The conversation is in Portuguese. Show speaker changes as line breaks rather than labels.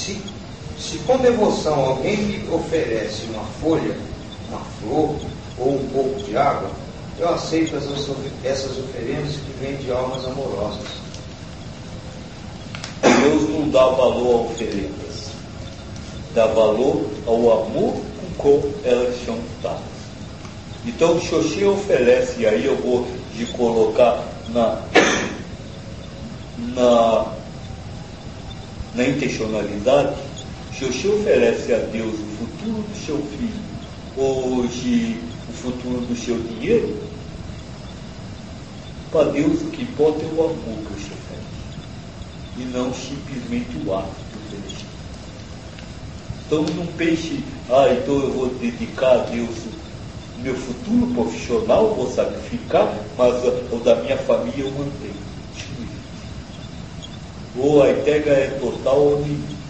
Se com devoção alguém me oferece uma folha, uma flor ou um pouco de água, eu aceito essas oferendas que vêm de almas amorosas.
Deus não dá valor a oferendas, dá valor ao amor com qual elas são dadas. Então, se você oferece, e aí eu vou de colocar na intencionalidade, se você oferece a Deus o futuro do seu filho, hoje o futuro do seu dinheiro, para Deus o que importa é o amor que você faz, e não simplesmente o ato de oferecer. Então não pense, então eu vou dedicar a Deus o meu futuro profissional, vou sacrificar, mas o da minha família eu mantenho. Ou a entrega é total ou nenhuma.